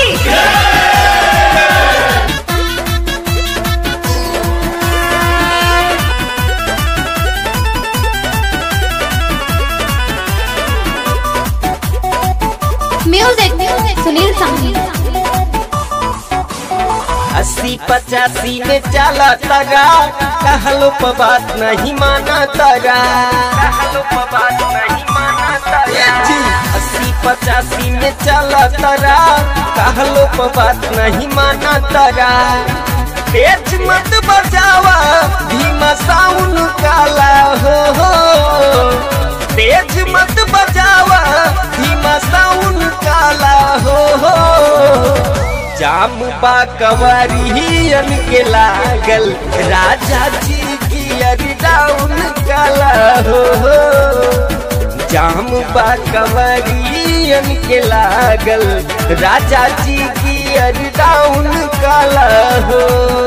Music Sunil Sahni. 80-85 में चला तरा, कहलो पर बात नहीं माना तरा, कहलो पर बात नहीं माना तरा। 80-85 में चला तरा, कहलो पर बात नहीं माना तरा। तेज मत बजावा, धीमा साउंड काला हो। तेज मत बजावा, धीमा साउंड काला हो। जाम बा कवरियन के लागल, राजा जी की अरिडाउन काला हो। जाम बा कवरियन के लागल, राजा जी की अरिडाउन काला हो।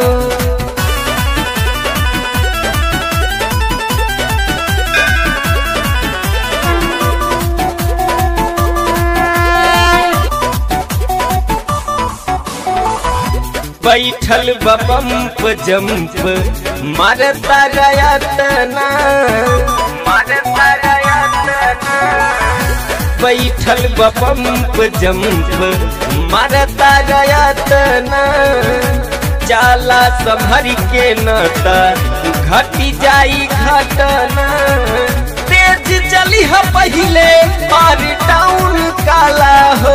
बैठल बम्प जंप मारता गया तना, मारता गया तना। बैठल बम्प जंप मारता गया तना। चाला संभर के नता घटी जाई घटना। तेज चली है पहले और टाउन काला हो।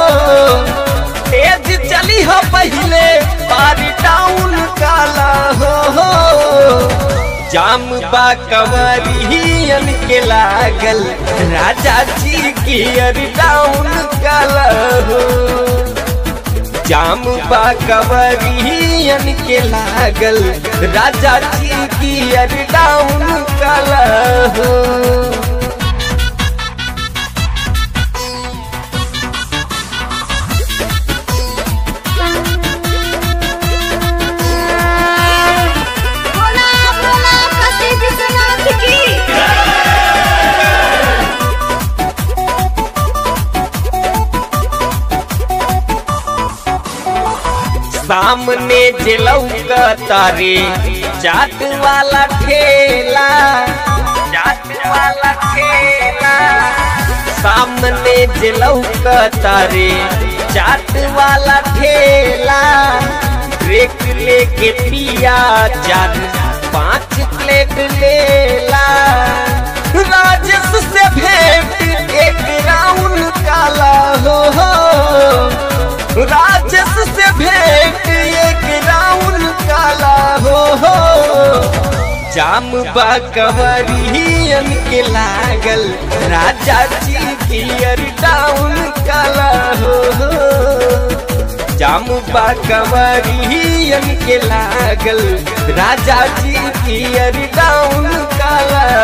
तेज चली है पहले और टाउन काला हो। जाम बा कवरियन के लागल, राजा जी की अरिडाउन काला हो। जाम बा कवरियन के लागल, राजा जी की अरिडाउन काला हो। सामने जलौका तारे चाट वाला ठेला, चाट वाला ठेला। सामने जलौका तारे चाट वाला ठेला। ब्रेक लेके पिया 4-5 प्लेट लेला। राजेश से भेंट एक राउंड काला हो। राजेश से भेंट एक राउंड काला हो। जाम बा कवरियन के लागल, राजा जी की अरिडाउन काला हो। जाम बा कवरियन के लागल, राजा जी की अरिडाउन काला